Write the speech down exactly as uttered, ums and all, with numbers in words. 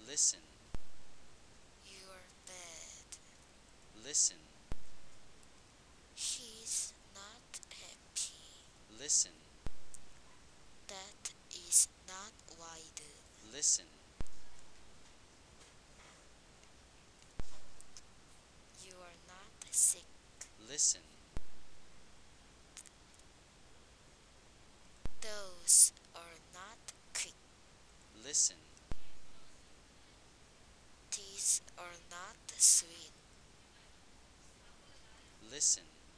Listen. You're bad. Listen. He's not happy. Listen. That is not wide. Listen. You are not sick. Listen. Those are not quick. Listen. These are not sweet. Listen.